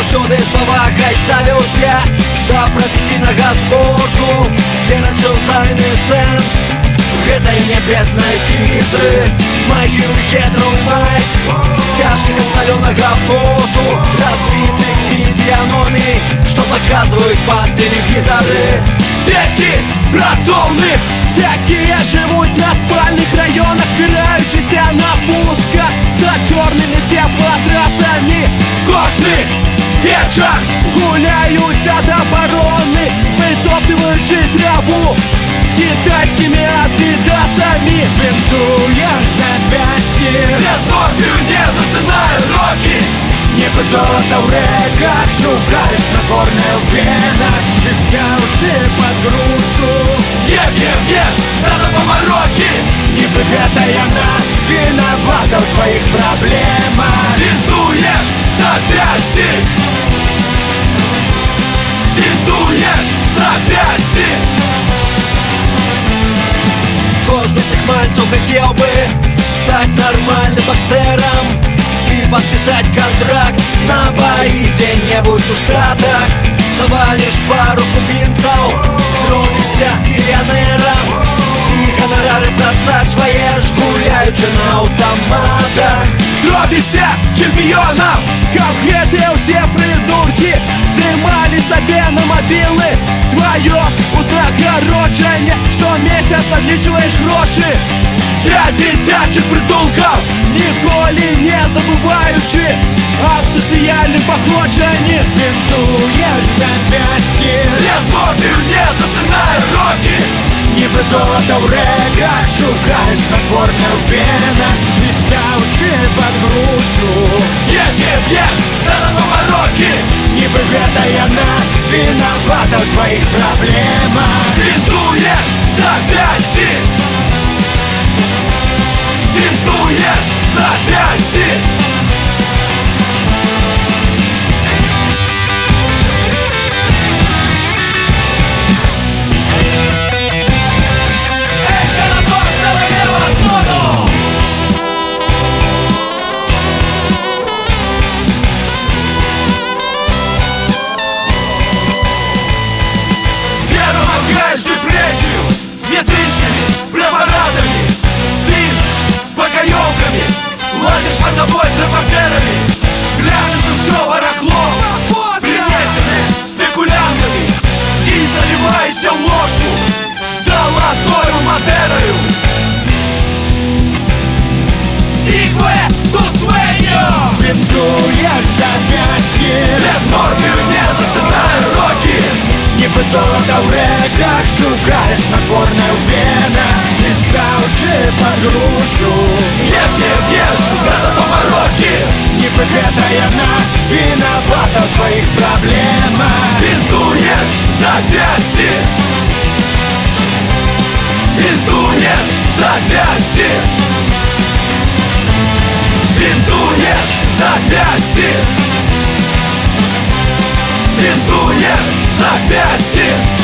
Усюди з повагою ставився до професійного спорту, де начал тайный сенс этой небесной физры. Мои хитрый майк, тяжких от соленого поту, разбитых физиономий, что показывают по телевизоры. Дети працовних, які живуть на спальних районах, спираючися на пустка за чорними теплотрасами. Кожний вечір гуляються до оборони, витоптуючи траву китайскими адидасами. Бинтуешь запястье, Без морфию не засынаю руки. небо золото в реках, шукаешь на горных венах, взявши под грушу. Ешь, да за повороки. Неприкрытая она виновата в твоих проблемах. Бинтуешь запястье, бинтуешь запястье. Каждый из этих мальцев хотел бы стать нормальным боксером и подписать контракт на бои где-нибудь в Штатах. Завалишь пару кубинцев, становишься миллионером, и гонорары просачиваешь, гуляючи на автоматах. Зробишся чемпіоном, конкрети усі придурки здимали себе на мобілы. Твое узнагородження, щомісяць отлічуєш гроші для дитячих притулків, ніколи не забуваючи об соціальнім походженні. Бинтуешь запястье, Без морфію не засинаю руки. небо золото в реках, шукаешь на горных венах, взявши под грушу. Ешь, да за повороки. Неприкрытая она виновата в твоих проблемах. Бинтуешь запястье, бинтуешь запястье. Препаратами, спишь с покоёвками, ладишь мордобой с репортерами, гляжешь и все барахло, принесенное спекулянтами, и заливайся в ложку золотою Мадерою. Сикве ту суэньо. Бинтуешь запястье, Без морфию не засынаю руки. небо золото в реках, шукаешь на горных венах, взявши под грушу. Ешь, да за повороки. Неприкрытая она виновата в твоих проблемах. Бинтуешь запястье, бинтуешь запястье, бинтуешь запястье, бинтуешь запястье.